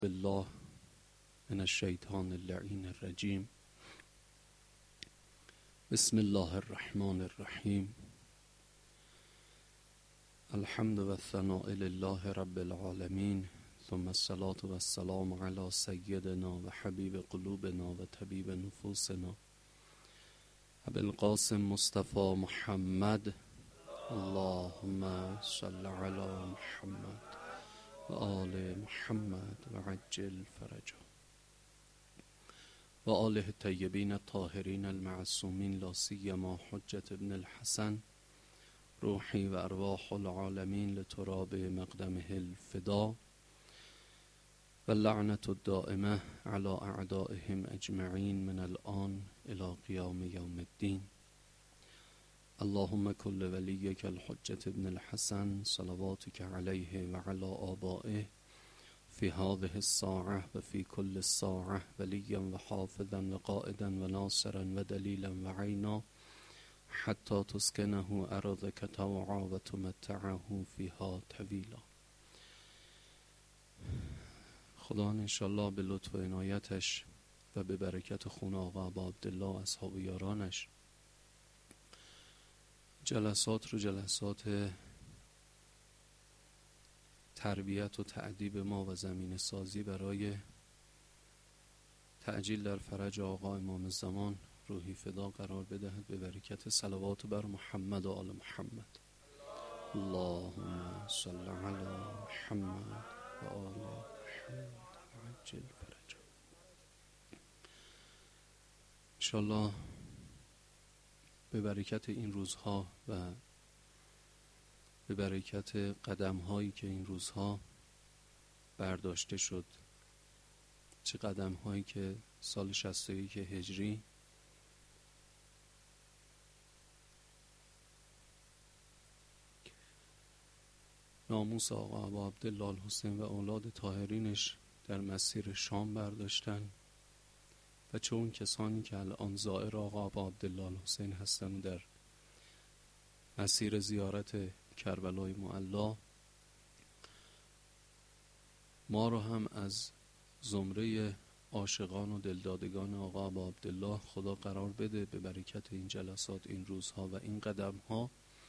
بالله من الشیطان اللعین الرجیم. بسم الله الرحمن الرحیم. الحمد و الثناء لله رب العالمین، ثم الصلاة و السلام علی سیدنا و حبیب قلوبنا و طبیب نفوسنا ابی القاسم مصطفى محمد. اللهم صل علی محمد و آل محمد و عجل فرجه و آله الطیبین الطاهرین المعصومین، لا سیما حجة ابن الحسن روحی و ارواح العالمین لتراب مقدمه الفدا و لعنت الدائمه علی اعدائهم اجمعین من الآن الى قیام یوم الدین. اللهم كل وليك الحجة ابن الحسن صلواتك عليه وعلى آبائه في هذه الساعة وفي كل الساعة وليا وحافظا وقائدا وناصرا ودليلا وعينا حتى تسكنه أرضك طوعا وتمتعه فيها طويلا. خدا انشالله به لطف و عنایتش و به برکت خون آقا ابا عبدالله و اصحاب یارانش جلسات تربیت و تأدیب ما و زمین سازی برای تعجیل در فرج آقا امام زمان روحی فدا قرار بدهد به برکت صلوات بر محمد و آل محمد. اللهم صل علی محمد و آل محمد و عجل فرجه. انشالله به برکت این روزها و به برکت قدم هایی که این روزها برداشته شد، چه قدم هایی که سال 61 هجری ناموس آقا ابا عبدالله الحسین و اولاد طاهرینش در مسیر شام برداشتن و چه اون کسانی که الان زائر آقا ابا عبدالله الحسین هستن در مسیر زیارت کربلای معلا، ما رو هم از زمره عاشقان و دلدادگان آقا ابا عبدالله خدا قرار بده به برکت این جلسات، این روزها و این قدم ها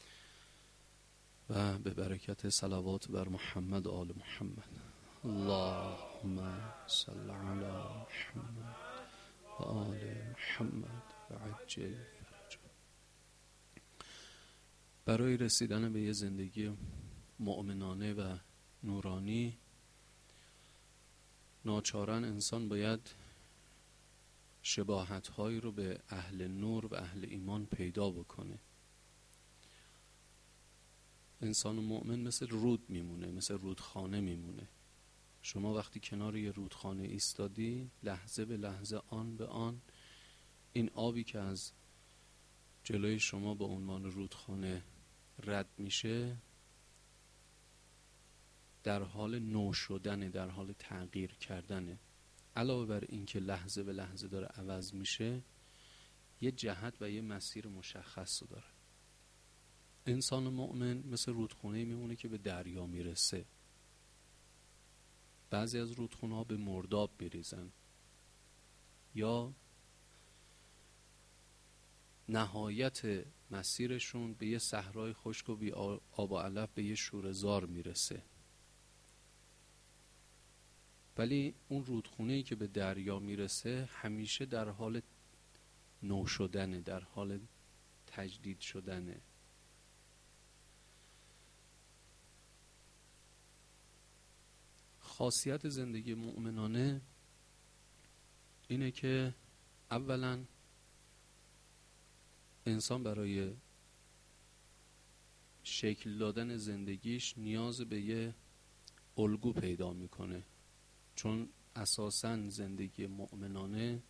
و به برکت صلوات بر محمد و آل محمد. اللهم صل علی محمد و آل محمد و عجل فرجه. برای رسیدن به یه زندگی مؤمنانه و نورانی ناچارن انسان باید شباهت‌هایی رو به اهل نور و اهل ایمان پیدا بکنه. انسان مؤمن مثل رود میمونه، مثل رودخانه میمونه. شما وقتی کنار یه رودخانه ایستادی، لحظه به لحظه، آن به آن، این آبی که از جلوی شما به عنوان رودخانه رد میشه در حال نو شدنه، در حال تغییر کردنه. علاوه بر این که لحظه به لحظه داره عوض میشه، یه جهت و یه مسیر مشخص رو داره. انسان مؤمن مثل رودخونه میمونه که به دریا میرسه. بعضی از رودخونه ها به مرداب میریزن یا نهایت مسیرشون به یه صحرای خشک و بی آب و علف، به یه شوره‌زار میرسه. ولی اون رودخونه‌ای که به دریا میرسه همیشه در حال نو شدنه، در حال تجدید شدنه. خاصیت زندگی مؤمنانه اینه که اولا انسان برای شکل دادن زندگیش نیاز به یه الگو پیدا میکنه، چون اساساً زندگی مؤمنانه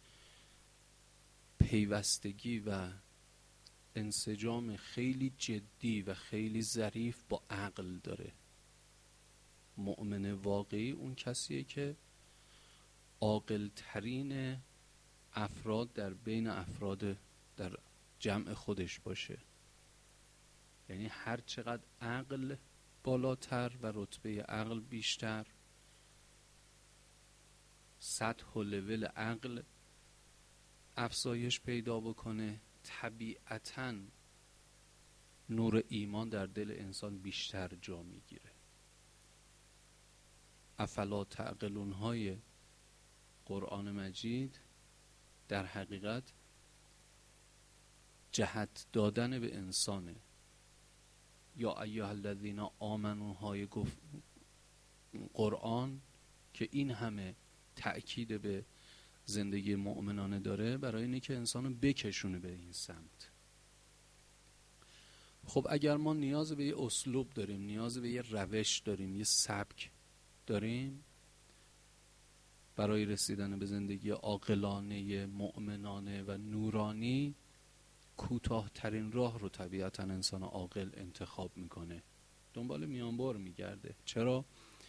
پیوستگی و انسجام خیلی جدی و خیلی ظریف با عقل داره. مؤمن واقعی اون کسیه که عاقل ترین افراد در بین افراد در جمع خودش باشه. یعنی هر چقدر عقل بالاتر و رتبه عقل بیشتر، سطح و لول عقل افزایش پیدا بکنه، طبیعتاً نور ایمان در دل انسان بیشتر جا میگیره. افلا تعقلون های قرآن مجید در حقیقت جهت دادن به انسانه. یا ایها الذین آمنوا های قرآن که این همه تأکید به زندگی مؤمنانه داره برای اینه که انسانو بکشونه به این سمت. خب اگر ما نیاز به یه اسلوب داریم، نیاز به یه روش داریم، یه سبک داریم برای رسیدن به زندگی عاقلانه، مؤمنانه و نورانی، کوتاه‌ترین راه رو طبیعتاً انسان عاقل انتخاب میکنه، دنبال میانبر میگرده. چرا؟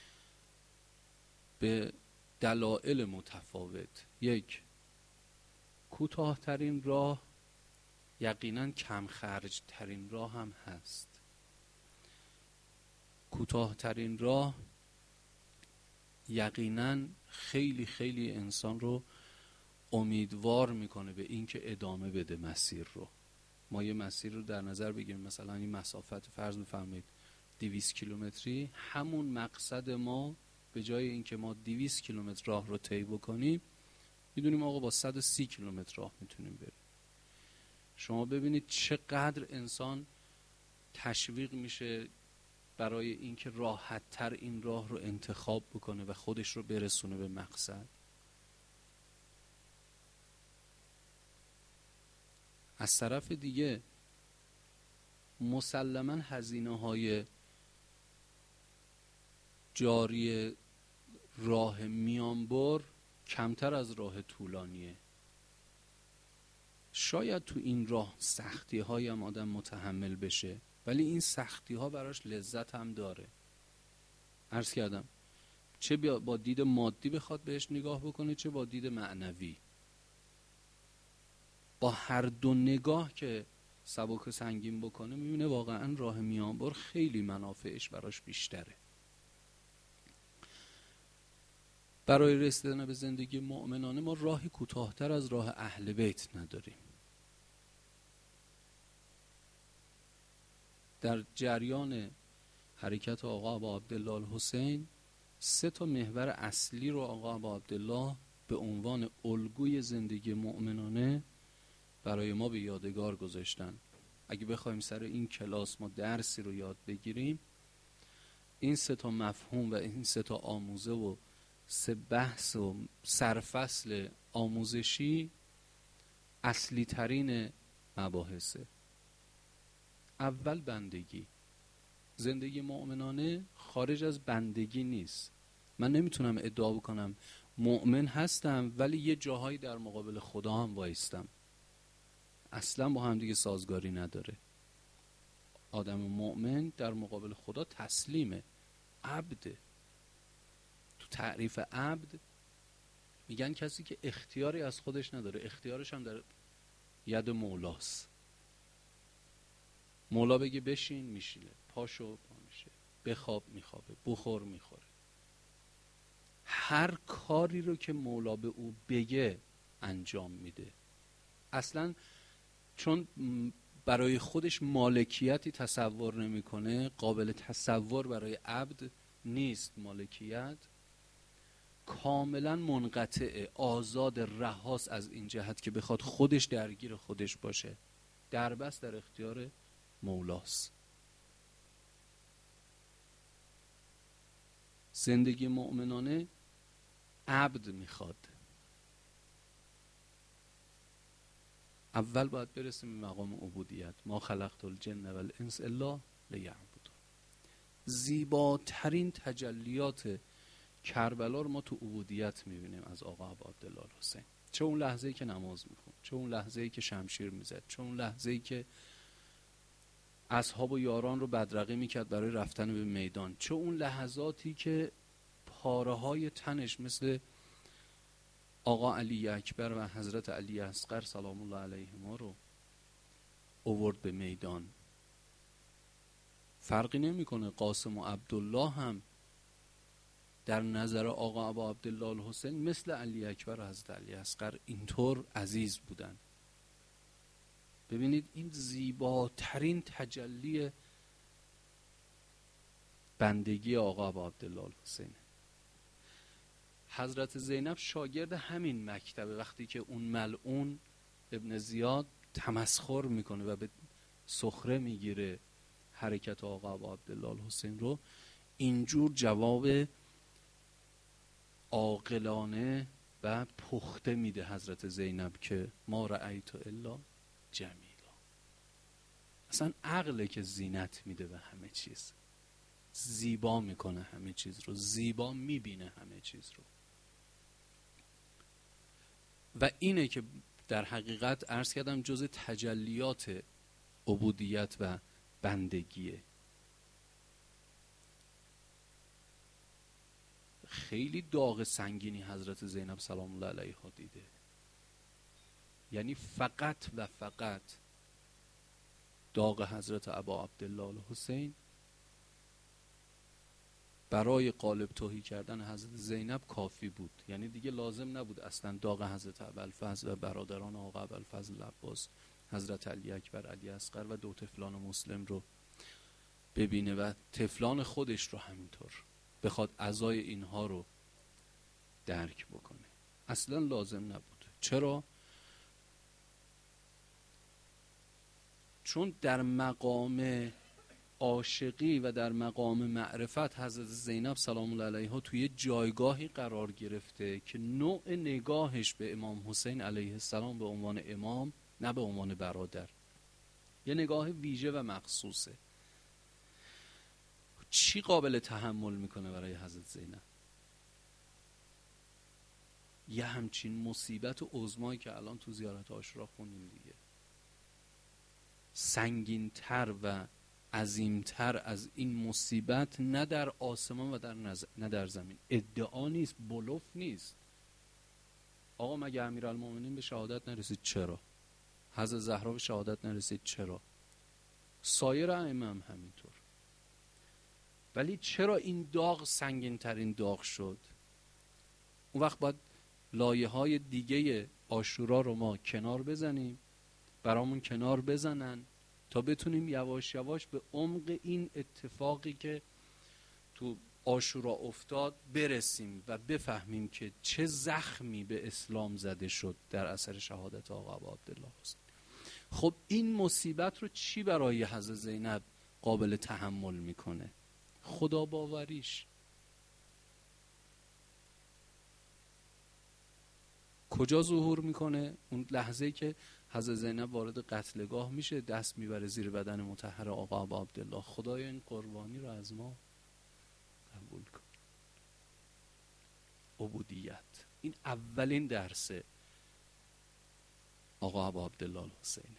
به دلایل متفاوت. یک، کوتاه‌ترین راه یقیناً کم خرج ترین راه هم هست. کوتاه‌ترین راه یقیناً خیلی خیلی انسان رو امیدوار میکنه به این که ادامه بده مسیر رو. ما یه مسیر رو در نظر بگیریم، مثلا این مسافت فرض بفرمایید 200 کیلومتری، همون مقصد ما به جای اینکه ما 200 کیلومتر راه رو طی بکنیم میدونیم آقا با 130 کیلومتر راه میتونیم بریم. شما ببینید چقدر انسان تشویق میشه برای اینکه راحت تر این راه رو انتخاب بکنه و خودش رو برسونه به مقصد. از طرف دیگه مسلماً هزینه‌های جاری راه میانبر کمتر از راه طولانیه. شاید تو این راه سختی‌های هم آدم متحمل بشه، ولی این سختی‌ها براش لذت هم داره. عرض کردم چه با دید مادی بخواد بهش نگاه بکنه، چه با دید معنوی. با هر دو نگاه که سبک و سنگین بکنه میبینه واقعا راه میانبر خیلی منافعش براش بیشتره. برای رسیدن به زندگی مؤمنانه ما راهی کوتاه‌تر از راه اهل بیت نداریم. در جریان حرکت آقا ابا عبدالله الحسین 3 محور اصلی رو آقا ابا عبدالله به عنوان الگوی زندگی مؤمنانه برای ما به یادگار گذاشتن. اگه بخوایم سر این کلاس ما درسی رو یاد بگیریم، این 3 مفهوم و این 3 آموزه و 3 بحث و سرفصل آموزشی اصلی ترین مباحثه. اول بندگی. زندگی مؤمنانه خارج از بندگی نیست. من نمیتونم ادعا بکنم مؤمن هستم ولی یه جاهایی در مقابل خدا هم وایستم. اصلا با هم دیگه سازگاری نداره. آدم مؤمن در مقابل خدا تسلیمه، عبده. تو تعریف عبد میگن کسی که اختیاری از خودش نداره، اختیارش هم در ید مولاست. مولا بگه بشین میشینه، پاشو پا میشه، بخواب میخوابه، بخور میخوره. هر کاری رو که مولا به او بگه انجام میده. اصلا چون برای خودش مالکیتی تصور نمیکنه، قابل تصور برای عبد نیست مالکیت، کاملا منقطعه، آزاد، رهاست از این جهت که بخواد خودش درگیر خودش باشه. دربست در اختیار مولاست. زندگی مؤمنانه عبد میخواد. اول باید برسیم به مقام عبودیت. ما خلقت الجن و الانس الا لیعبدون. زیباترین تجلیات کربلا رو ما تو عبودیت میبینیم از آقا ابا عبدالله الحسین. چه اون لحظه‌ای که نماز میخوند، چه اون لحظه‌ای که شمشیر میزد، چه اون لحظه‌ای که اصحاب و یاران رو بدرقه میکرد برای رفتن به میدان، چه اون لحظاتی که پاره‌های تنش مثل آقا علی اکبر و حضرت علی اصغر سلام الله علیهما رو آورد به میدان. فرقی نمیکنه قاسم و عبدالله هم در نظر آقا ابا عبدالله الحسین مثل علی اکبر و حضرت علی اصغر اینطور عزیز بودن. ببینید این زیباترین تجلی بندگی آقا ابا عبدالله الحسین. حضرت زینب شاگرد همین مکتبه. وقتی که اون ملعون ابن زیاد تمسخر میکنه و به سخره میگیره حرکت آقا ابا عبدالله الحسین رو، اینجور جواب عاقلانه و پخته میده حضرت زینب که ما رأیت الا جمیلا. اصلا عقله که زینت میده به همه چیز، زیبا میکنه همه چیز رو، زیبا میبینه همه چیز رو. و اینه که در حقیقت عرض کردم جز تجلیات عبودیت و بندگیه. خیلی داغ سنگینی حضرت زینب سلام الله علیها دیده. یعنی فقط و فقط داغ حضرت ابا عبدالله الحسین برای قالب تهی کردن حضرت زینب کافی بود. یعنی دیگه لازم نبود اصلا داغ حضرت ابوالفضل و برادران آقا ابوالفضل عباس، حضرت علی اکبر، علی اصغر و دو طفلان مسلم رو ببینه و طفلان خودش رو همینطور بخواد عزای اینها رو درک بکنه. اصلا لازم نبود. چرا؟ چون در مقام عاشقی و در مقام معرفت حضرت زینب سلام الله علیها توی جایگاهی قرار گرفته که نوع نگاهش به امام حسین علیه السلام به عنوان امام، نه به عنوان برادر، یه نگاه ویژه و مخصوصه. چی قابل تحمل میکنه برای حضرت زینب؟ یه همچین مصیبت عظمایی که الان تو زیارت عاشورا خوندیم دیگه، سنگین‌تر و عظیم‌تر از این مصیبت نه در آسمان و نه در زمین. ادعا نیست، بلوف نیست. آقا مگه امیرالمومنین به شهادت نرسید؟ چرا؟ حضرت زهرا به شهادت نرسید؟ چرا؟ سایر ائمه هم همینطور. ولی چرا این داغ سنگین‌ترین داغ شد؟ اون وقت باید لایه‌های دیگه عاشورا رو ما کنار بزنیم، برامون کنار بزنن تا بتونیم یواش یواش به عمق این اتفاقی که تو عاشورا افتاد برسیم و بفهمیم که چه زخمی به اسلام زده شد در اثر شهادت آقا ابا عبدالله حسین. خب این مصیبت رو چی برای حضرت زینب قابل تحمل میکنه؟ خدا باوریش. کجا ظهور میکنه؟ اون لحظه‌ای که حضرت زینب وارد قتلگاه میشه، دست میبره زیر بدن مطهر آقا ابا عبدالله. خدایا این قربانی رو از ما قبول کن. عبودیت، این اولین درس آقا ابا عبدالله الحسین.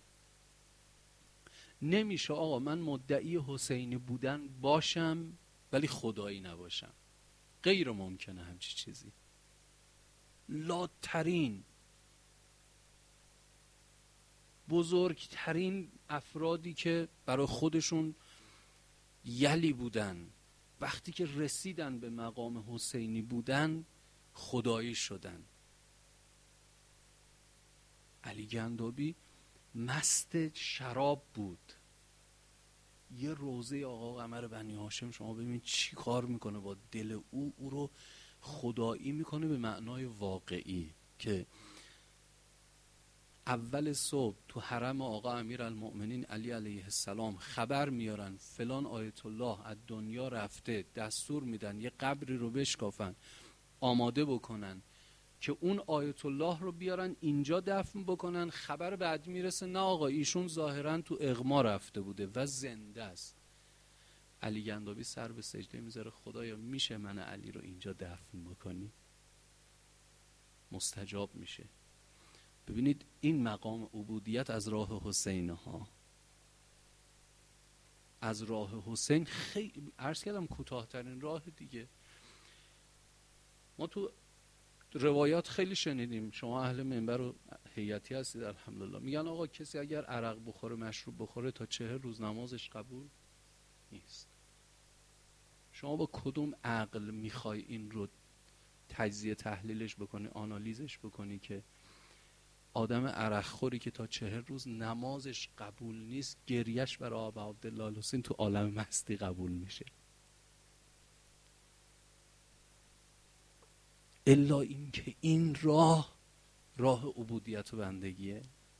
نمیشه آقا من مدعی حسینی بودن باشم ولی خدایی نباشم. غیر ممکنه همچی چیزی. لاترین بزرگترین افرادی که برای خودشون یلی بودن، وقتی که رسیدن به مقام حسینی بودن خدایی شدن. علی گندابی مست شراب بود. یه روزه آقا قمر بنی هاشم شما ببینید چی کار میکنه با دل او رو خدایی میکنه به معنای واقعی. که اول صبح تو حرم آقا امیرالمؤمنین علی علیه السلام خبر میارن فلان آیت الله از دنیا رفته، دستور میدن یه قبری رو بشکافن، آماده بکنن که اون آیت الله رو بیارن اینجا دفن بکنن. خبر بعد میرسه نه آقا ایشون ظاهرا تو اغما رفته بوده و زنده است. علی گندابی سر به سجده میذاره، خدایا میشه من علی رو اینجا دفن بکنی؟ مستجاب میشه. ببینید این مقام عبودیت از راه حسین ها، از راه حسین. خیلی عرض کردم کوتاه‌ترین راه دیگه. ما تو روایات خیلی شنیدیم، شما اهل منبر و هیئتی هستید الحمدلله، میگن آقا کسی اگر عرق بخوره، مشروب بخوره، تا 40 روز نمازش قبول نیست. شما با کدوم عقل میخوای این رو تجزیه تحلیلش بکنی، آنالیزش بکنی که آدم عرق خوری که تا 40 روز نمازش قبول نیست، گریش برای آقا عبدالله الحسین تو عالم مستی قبول میشه؟ الا این که این راه عبودیت و بندگیه.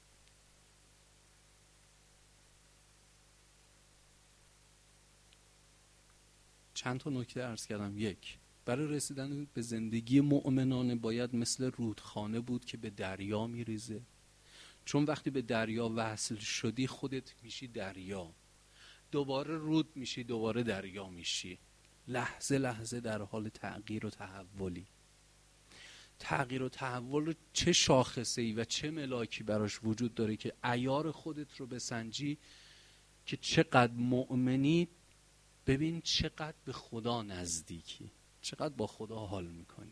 چند تا نکته عرض کردم. یک، برای رسیدن به زندگی مؤمنانه باید مثل رودخانه بود که به دریا میریزه، چون وقتی به دریا وصل شدی خودت میشی دریا، دوباره رود میشی، دوباره دریا میشی، لحظه لحظه در حال تغییر و تحولی. تغییر و تحول رو چه شاخصه‌ای و چه ملاکی براش وجود داره که عیار خودت رو بسنجی که چقدر مؤمنی. ببین چقدر به خدا نزدیکی، چقدر با خدا حال میکنی،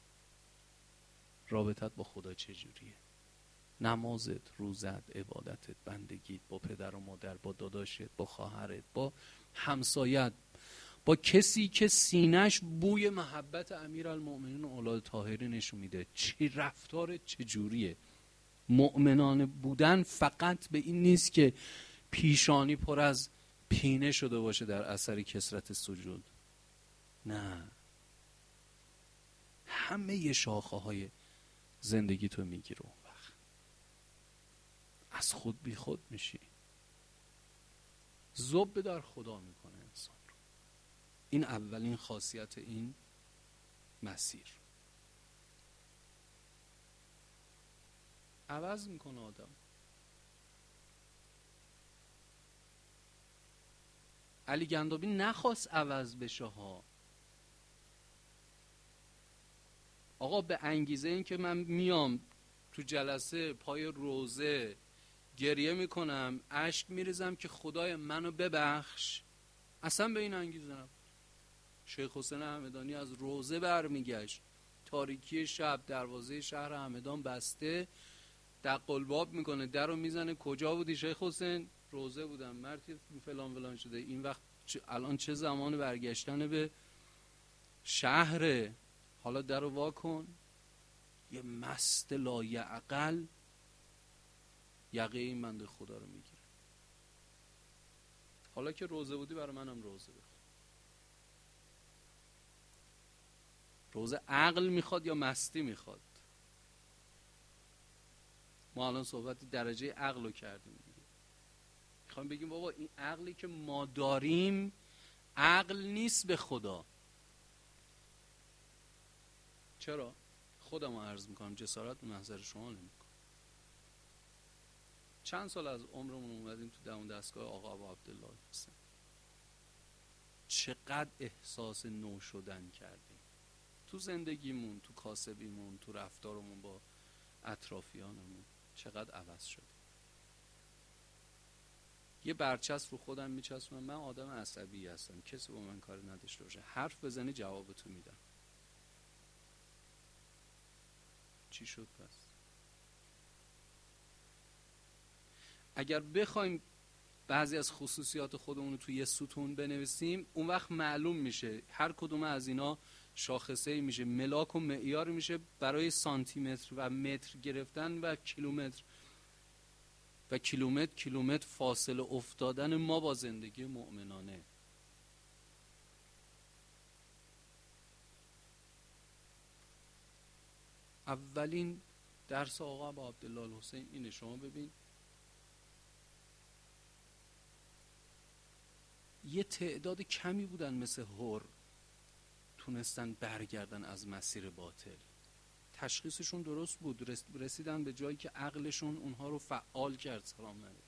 رابطت با خدا چجوریه، نمازت، روزت، عبادتت، بندگیت، با پدر و مادر، با داداشت، با خواهرت، با همسایت، با کسی که سینش بوی محبت امیرالمؤمنین و اولاد طاهرین نشون میده، چی رفتارت چجوریه. مؤمنانه بودن فقط به این نیست که پیشانی پر از پینه شده باشه در اثر کثرت سجود، نه، همه شاخه های زندگی تو میگیره. اون وقت از خود بی خود میشی، ذوب در خدا میکنه انسان رو. این اولین خاصیت این مسیر. عوض میکنه آدم. علی گندابی نخواست عوض بشه ها. آقا به انگیزه این که من میام تو جلسه پای روزه گریه میکنم، اشک میریزم که خدای منو ببخش، اصلا به این انگیزه نبود. شیخ حسین همدانی از روزه برمیگشت، تاریکی شب، دروازه شهر همدان بسته، دقلباب میکنه، درو میزنه، کجا بودی شیخ حسین؟ روزه بودم. مردی فلان فلان شده. این وقت الان چه زمان برگشتن به شهره، حالا درو وا کن. یه مست لایعقل یقه این بنده خدا رو میگیره. حالا که روزه بودی برای منم روزه بخون. روزه عقل میخواد یا مستی میخواد؟ ما الان صحبت درجه عقل رو کردیم دیگه. میخوایم بگیم بابا این عقلی که ما داریم عقل نیست به خدا. چرا؟ خودم رو عرض میکنم، جسارت به محضر شما نمیکنم. چند سال از عمرمون اومدیم تو دمون دستگاه آقا عبدالله الحسین، چقدر احساس نو شدن کردیم تو زندگیمون، تو کاسبیمون، تو رفتارمون با اطرافیانمون، چقدر عوض شدیم. یه برچسب رو خودم میچسبونم، من آدم عصبی هستم، کسی با من کاری نداشته باشه، حرف بزنی جوابتو میدم. چی شد پس؟ اگر بخوایم بعضی از خصوصیات خودمون رو توی یه ستون بنویسیم، اون وقت معلوم میشه هر کدوم از اینا شاخصه‌ای میشه، ملاک و معیار میشه برای سانتیمتر و متر گرفتن و کیلومتر فاصله افتادن ما با زندگی مؤمنانه. اولین درس آقا با عبدالله الحسین اینه. شما ببین یه تعداد کمی بودن مثل هور تونستن برگردن از مسیر باطل. تشخیصشون درست بود، رسیدن به جایی که عقلشون اونها رو فعال کرد. سلام علیکم.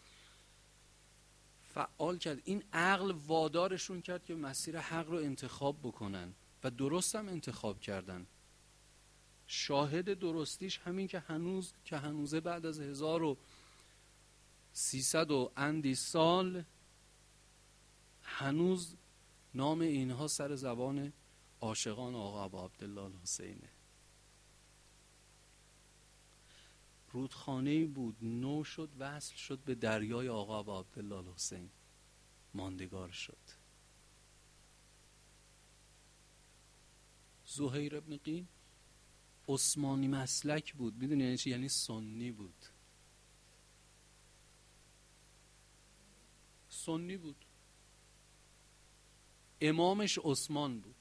فعال کرد. این عقل وادارشون کرد که مسیر حق رو انتخاب بکنن و درست هم انتخاب کردن. شاهد درستیش همین که هنوزه بعد از 1300 و اندی سال هنوز نام اینها سر زبان عاشقان آقا ابا عبدالله الحسینه. رودخانه‌ای بود، نو شد، وصل شد به دریای آقا ابا عبدالله الحسین، ماندگار شد. زهیر ابن قین عثمانی مسلک بود. میدونی یعنی چی؟ یعنی سنی بود. سنی بود، امامش عثمان بود.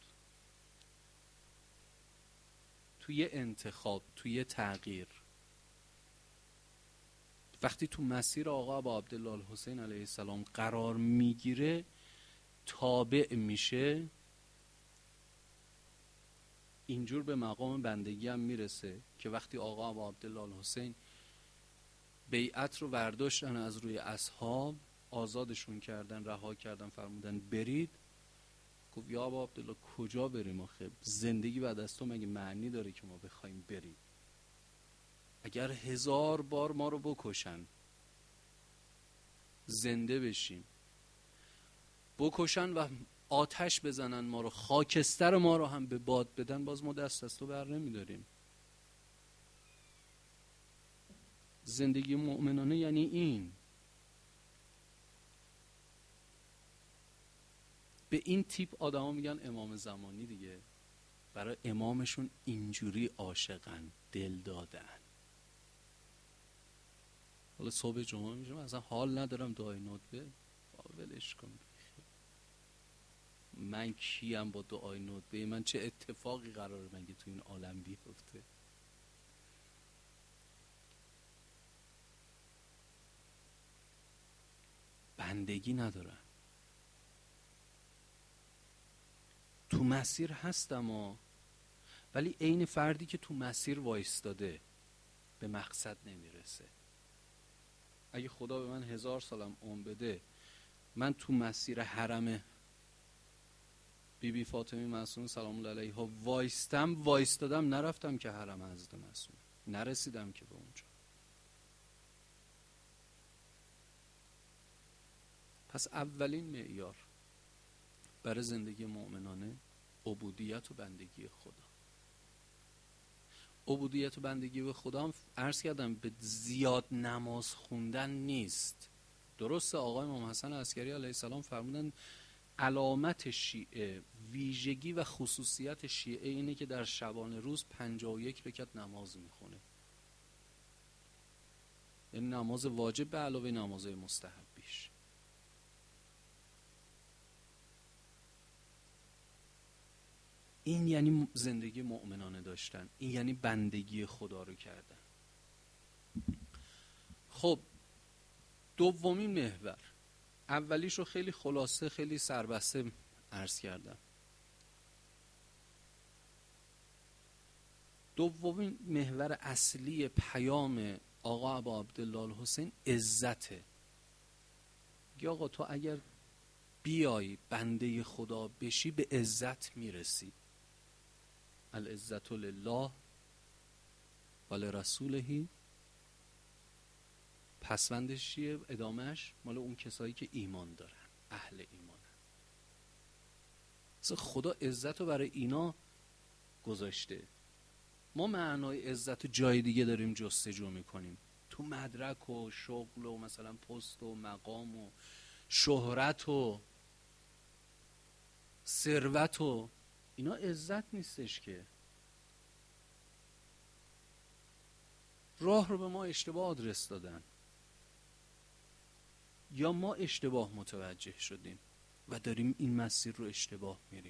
توی انتخاب، توی تغییر، وقتی تو مسیر آقا ابا عبدالله الحسین علیه السلام قرار میگیره، تابع میشه، اینجور به مقام بندگی هم میرسه که وقتی آقا ابا عبدالله الحسین بیعت رو برداشتن از روی اصحاب، آزادشون کردن، رها کردن، فرمودن برید، گفت یا ابا عبدالله کجا بریم آخه؟ زندگی بعد از تو مگه معنی داره که ما بخوایم بریم؟ اگر 1000 بار ما رو بکشن زنده بشیم، بکشن و آتش بزنن ما رو، خاکستر ما رو هم به باد بدن، باز ما دست از تو بر نمیداریم. زندگی مؤمنانه یعنی این. به این تیپ آدما میگن امام زمانی دیگه. برای امامشون اینجوری عاشقن، دل دادن. حالا صبح جمعه میشم اصلا حال ندارم دعای ندبه، ولش کن. من کیم با دعای ندبه؟ من چه اتفاقی قراره مگه تو این عالم بیفته؟ بندگی ندارن. تو مسیر هستم ولی عین فردی که تو مسیر وایستاده به مقصد نمیرسه. اگه خدا به من 1000 سالم عمر بده، من تو مسیر حرم بی فاطمه معصومه سلام الله علیها وایستادم نرفتم که حرم حضرت معصومه، نرسیدم که به اونجا. پس اولین معیار برای زندگی مؤمنانه عبودیت و بندگی خدا. عبودیت و بندگی به خدا هم عرض کردم به زیاد نماز خوندن نیست. درسته آقای امام حسن عسکری علیه السلام فرمودن علامت شیعه، ویژگی و خصوصیت شیعه اینه که در شبانه روز 51 رکعت نماز میخونه. یعنی نماز واجب به علاوه نمازهای مستحبیش. این یعنی زندگی مؤمنانه داشتن، این یعنی بندگی خدا رو کردن. خب دومین محور، اولیش رو خیلی خلاصه، خیلی سربسته عرض کردم. دومین محور اصلی پیام آقا ابا عبدالله الحسین عزته. یا آقا تو اگر بیای بنده خدا بشی به عزت میرسی. العزت لله و لرسوله. پسوندش چیه؟ ادامهش مال اون کسایی که ایمان دارن، اهل ایمانن. اصلا خدا عزت رو برای اینا گذاشته. ما معنای عزت رو جای دیگه داریم جستجو میکنیم، تو مدرک و شغل و مثلا پست و مقام و شهرت و ثروت و اینا عزت نیستش که. راه رو به ما اشتباه آدرس دادن یا ما اشتباه متوجه شدیم و داریم این مسیر رو اشتباه میریم.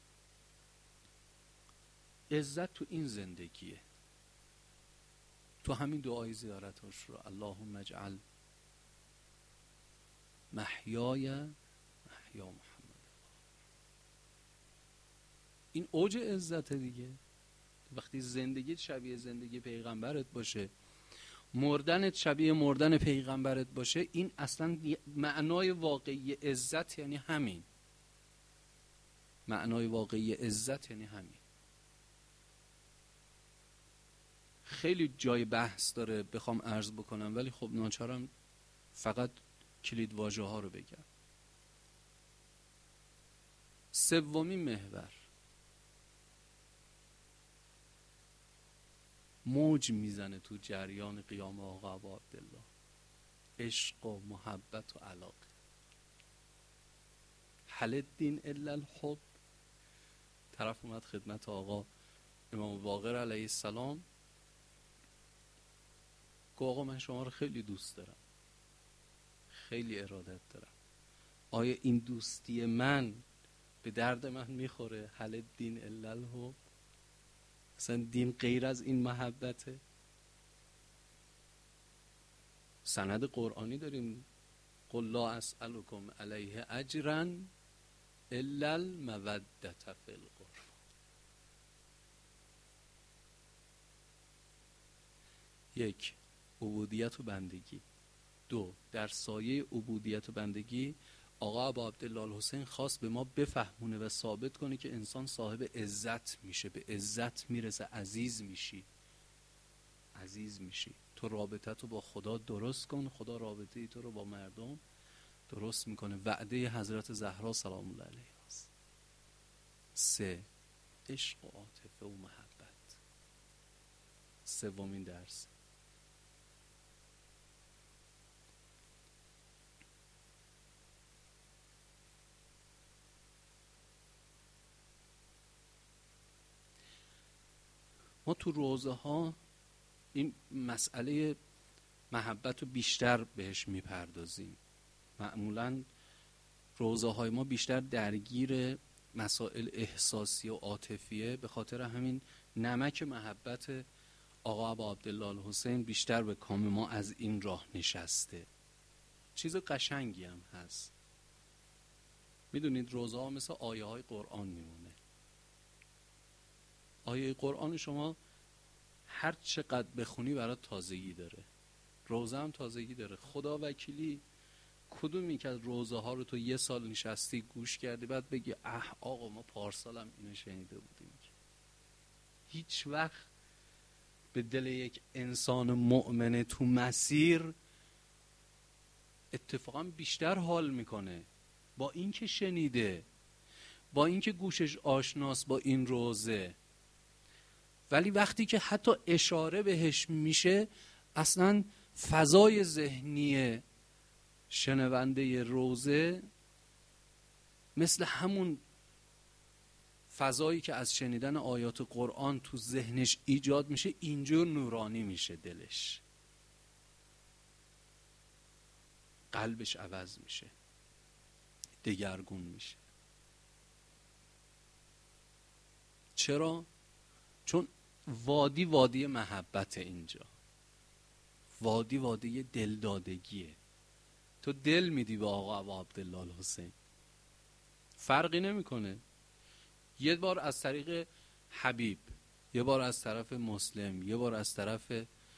عزت تو این زندگیه، تو همین دعای زیارتش رو اللهم اجعل محیای محیا محمد. این اوج عزت دیگه. وقتی زندگیت شبیه زندگی پیغمبرت باشه، مردنت شبیه مردن پیغمبرت باشه، این اصلا معنای واقعی عزت یعنی همین. معنای واقعی عزت یعنی همین. خیلی جای بحث داره بخوام عرض بکنم، ولی خب ناچارم فقط کلید واژه ها رو بگم. سومین محور موج میزنه تو جریان قیام آقا ابا عبدالله، عشق و محبت و علاقه. هل الدین الا الحب، طرف اومد خدمت آقا امام باقر علیه السلام، گفت آقا من شما رو خیلی دوست دارم، خیلی ارادت دارم، آیا این دوستی من به درد من میخوره؟ هل دین الا الحب؟ اصلا دین غیر از این محبته؟ سند قرآنی داریم، قل لا اسألکم علیه اجرا الا المودة فی القربى. یک، عبودیت و بندگی. دو، در سایه عبودیت و بندگی آقا ابا عبدالله الحسین خواست به ما بفهمونه و ثابت کنه که انسان صاحب عزت میشه، به عزت میرسه، عزیز میشی. عزیز میشی. تو رابطت رو با خدا درست کن، خدا رابطه ای تو رو با مردم درست میکنه. وعده حضرت زهرا سلام الله علیها است. 3، عشق و عاطفه و محبت. سومین درس. ما تو روزه ها این مسئله محبت رو بیشتر بهش میپردازیم. معمولاً روزه های ما بیشتر درگیر مسائل احساسی و عاطفیه، به خاطر همین نمک محبت آقا ابا عبدالله الحسین بیشتر به کام ما از این راه نشسته. چیز قشنگی هم هست. میدونید روزه ها مثل آیه های قرآن میمونه. آیه قرآن شما هر چقدر بخونی برات تازگی داره. روزه هم تازگی داره. خدا وکیلی کدومی که از روزه ها رو تو یه سال نشستی گوش کردی بعد بگی آقا ما پارسال هم اینو شنیده بودیم؟ هیچ وقت به دل یک انسان مؤمن تو مسیر اتفاقا بیشتر حال میکنه با این که شنیده، با این که گوشش آشناست با این روزه. ولی وقتی که حتی اشاره بهش میشه، اصلا فضای ذهنی شنونده روزه مثل همون فضایی که از شنیدن آیات قرآن تو ذهنش ایجاد میشه، اینجور نورانی میشه، دلش، قلبش عوض میشه، دگرگون میشه. چرا؟ چون وادی محبت، اینجا وادی دلدادگیه. تو دل میدی به آقا ابا عبدالله الحسین، فرقی نمیکنه یه بار از طریق حبیب، یه بار از طرف مسلم، یه بار از طرف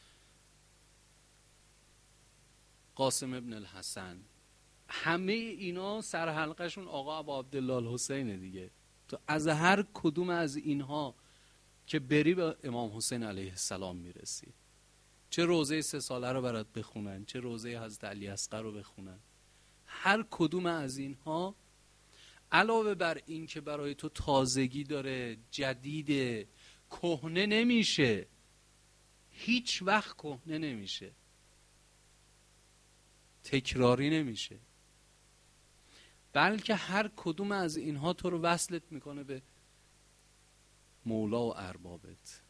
قاسم ابن الحسن، همه اینا سرحلقشون آقا ابا عبدالله الحسین دیگه. تو از هر کدوم از اینها که بری به امام حسین علیه السلام میرسی. چه روزه 3 ساله رو برات بخونن، چه روزه حضرت علی اصغر رو بخونن، هر کدوم از اینها علاوه بر این که برای تو تازگی داره، جدیده، کهنه نمیشه، هیچ وقت کهنه نمیشه، تکراری نمیشه، بلکه هر کدوم از اینها تو رو وصلت میکنه به مولا و اربابت.